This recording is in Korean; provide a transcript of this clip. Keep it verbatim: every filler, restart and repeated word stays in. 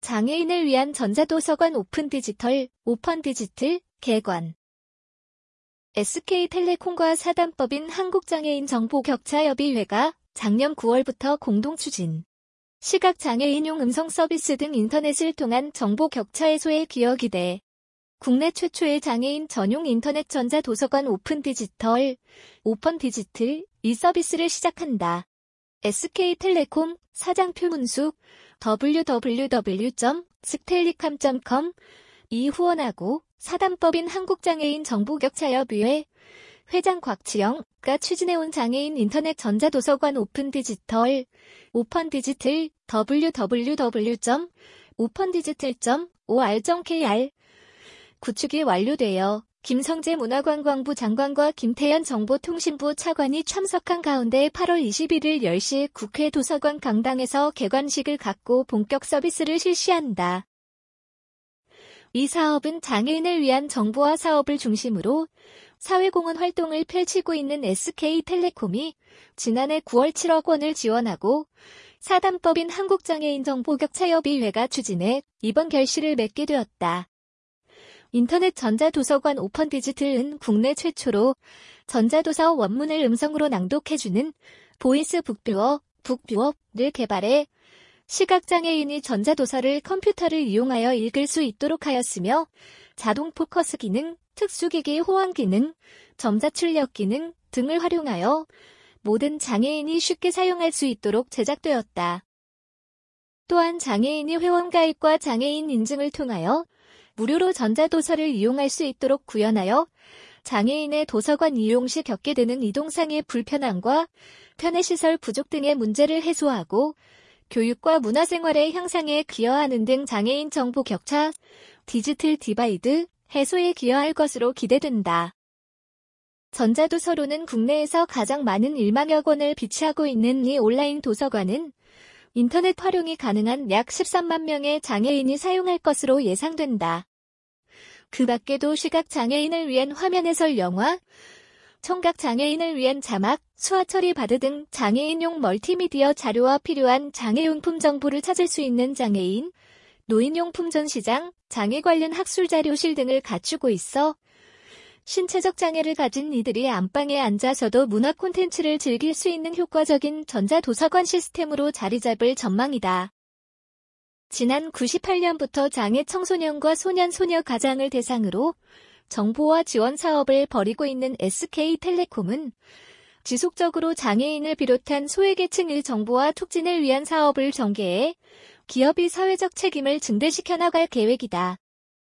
장애인을 위한 전자도서관 오픈 디지털, 오펀 디지털, 개관. 에스케이텔레콤과 사단법인 한국장애인정보격차협의회가 작년 구월부터 공동 추진. 시각장애인용 음성 서비스 등 인터넷을 통한 정보 격차 해소에 기여 기대. 국내 최초의 장애인 전용 인터넷 전자도서관 오픈 디지털, 오펀 디지털, 이 서비스를 시작한다. 에스케이텔레콤 사장 표문숙 더블유 더블유 더블유 점 스텔리캄 점 컴 이 후원하고 사단법인 한국장애인정보격차협의회 회장 곽치영가 추진해온 장애인 인터넷 전자도서관 오픈 디지털, 오펀 디지털 더블유 더블유 더블유 점 오펀 디지털 점 오알 점 케이알 구축이 완료되어 김성재 문화관광부 장관과 김태현 정보통신부 차관이 참석한 가운데 팔월 이십일일 열 시 국회 도서관 강당에서 개관식을 갖고 본격 서비스를 실시한다. 이 사업은 장애인을 위한 정보화 사업을 중심으로 사회공헌 활동을 펼치고 있는 에스케이텔레콤이 지난해 구월 칠억 원을 지원하고 사단법인 한국장애인정보격차협의회가 추진해 이번 결실을 맺게 되었다. 인터넷 전자도서관 오펀 디지털은 국내 최초로 전자도서 원문을 음성으로 낭독해주는 보이스 북뷰어, 북뷰어를 개발해 시각장애인이 전자도서를 컴퓨터를 이용하여 읽을 수 있도록 하였으며 자동 포커스 기능, 특수기기 호환 기능, 점자 출력 기능 등을 활용하여 모든 장애인이 쉽게 사용할 수 있도록 제작되었다. 또한 장애인이 회원가입과 장애인 인증을 통하여 무료로 전자도서를 이용할 수 있도록 구현하여 장애인의 도서관 이용 시 겪게 되는 이동상의 불편함과 편의시설 부족 등의 문제를 해소하고 교육과 문화생활의 향상에 기여하는 등 장애인 정보 격차, 디지털 디바이드 해소에 기여할 것으로 기대된다. 전자도서로는 국내에서 가장 많은 일만여 권을 비치하고 있는 이 온라인 도서관은 인터넷 활용이 가능한 약 십삼만 명의 장애인이 사용할 것으로 예상된다. 그 밖에도 시각장애인을 위한 화면 해설 영화, 청각장애인을 위한 자막, 수화 처리 바드 등 장애인용 멀티미디어 자료와 필요한 장애용품 정보를 찾을 수 있는 장애인, 노인용품 전시장, 장애 관련 학술자료실 등을 갖추고 있어 신체적 장애를 가진 이들이 안방에 앉아서도 문화 콘텐츠를 즐길 수 있는 효과적인 전자도서관 시스템으로 자리 잡을 전망이다. 지난 구십팔 년부터 장애 청소년과 소년, 소녀 가장을 대상으로 정보화 지원 사업을 벌이고 있는 에스케이텔레콤은 지속적으로 장애인을 비롯한 소외계층의 정보화 촉진을 위한 사업을 전개해 기업의 사회적 책임을 증대시켜 나갈 계획이다.